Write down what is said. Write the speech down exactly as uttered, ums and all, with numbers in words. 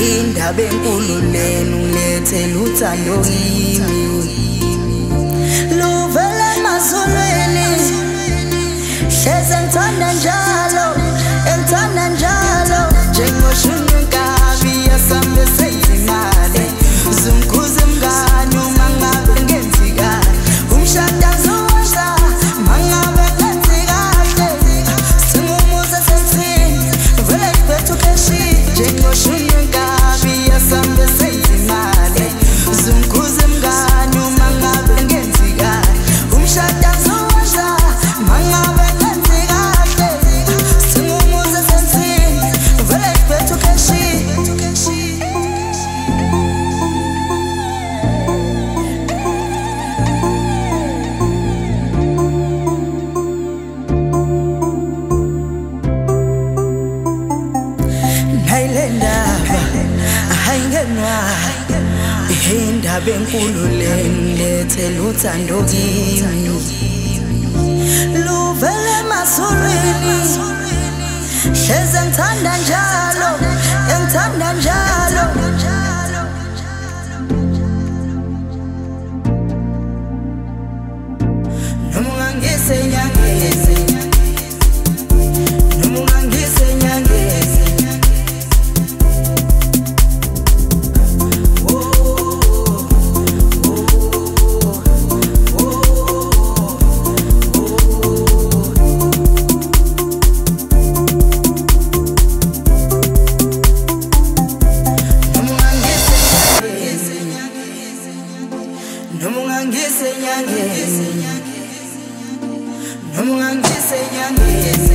indaba enkulu lena ungilethela uthando kimi luvela emazulwini hleze ngithanda njalo engithanda njalo njengoshunqa inkabi yasambe seyimali zungkuze mngani uma ngabe ngenzi kahle umshado azowenza mangabe ngenzi kahle singumuze sensini vele ngibethu keshi njengoshunqa inkabi yasambe seyimali zungkuze mngani uma ngabe ngenzi kahle umshado azowenza mangabe ngenzi kahle singumuze sensini vele ngibethu keshi Nailendaba ayingenwa indaba enkulu lengilethela uthando kimi luvela emazulwini hleze ngithanda njalo engithanda njalo noma ungangise enyangeni noma ungangise enyangeni Noma ungangise enyangeni noma ungangise enyangeni